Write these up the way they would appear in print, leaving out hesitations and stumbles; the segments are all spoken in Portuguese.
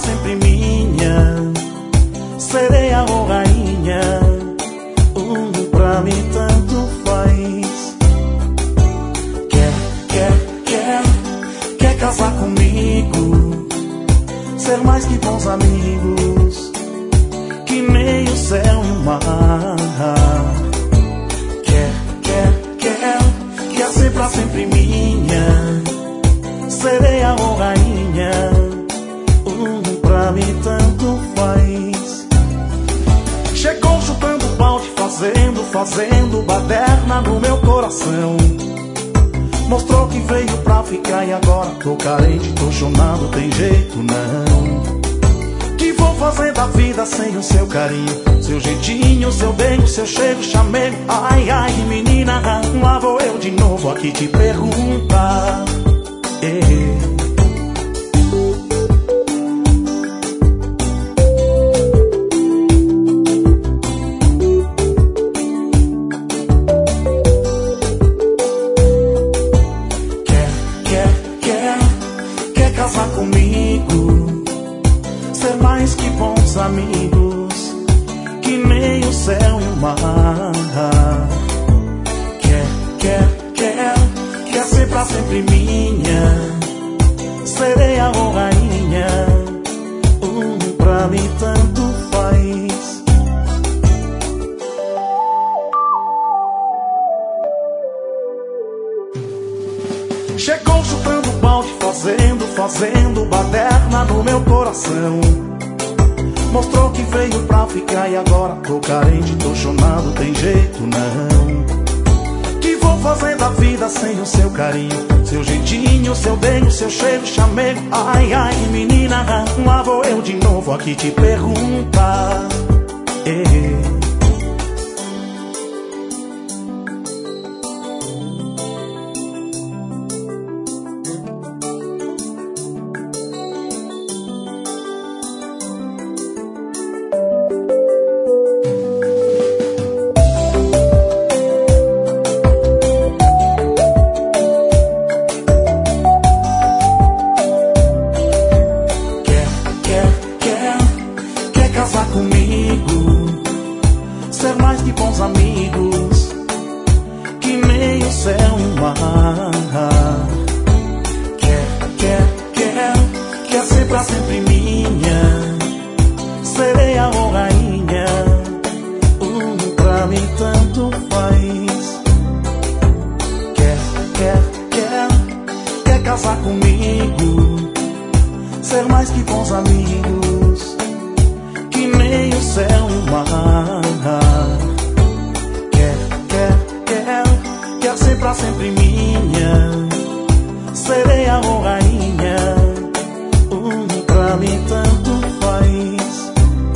sempre minha, sereia ou rainha, pra mim tanto faz. Quer casar comigo, ser mais que bons amigos, que nem o céu e o mar. Quer ser pra sempre minha, sereia ou rainha, pra mim tanto faz. Chegou chutando balde, fazendo baderna no meu coração. Mostrou que veio pra ficar e agora tô carente, tô chonado, tem jeito não. Que vou fazer da vida sem o seu carinho, seu jeitinho, seu beijo, seu cheiro, chamego. Ai, ai, menina, lá vou eu de novo aqui te perguntar. Quer casar comigo, ser mais que bons amigos, que nem o céu e o mar. Quer ser pra sempre minha, sereia ou rainha, pra mim tanto faz. Chegou chutando balde, fazendo baderna no meu coração. Mostrou que veio pra ficar e agora tô carente, tô chonado, tem jeito não. Que vou fazer da vida sem o seu carinho, seu jeitinho, seu beijo, seu cheiro, chamego. Ai, ai, menina, lá vou eu de novo aqui te perguntar. Quer casar comigo, ser mais que bons amigos, que nem o céu e o mar. Quer ser pra sempre minha, sereia ou rainha, pra mim tanto faz. Quer casar comigo, ser mais que bons amigos, que nem o céu e o mar. Quer ser pra sempre minha, sereia ou rainha, pra mim tanto faz.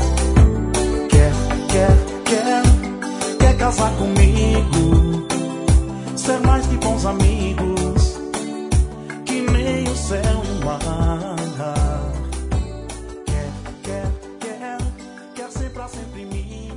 Quer casar comigo, ser mais que bons amigos, que nem o céu e o mar. Quer ser pra sempre minha.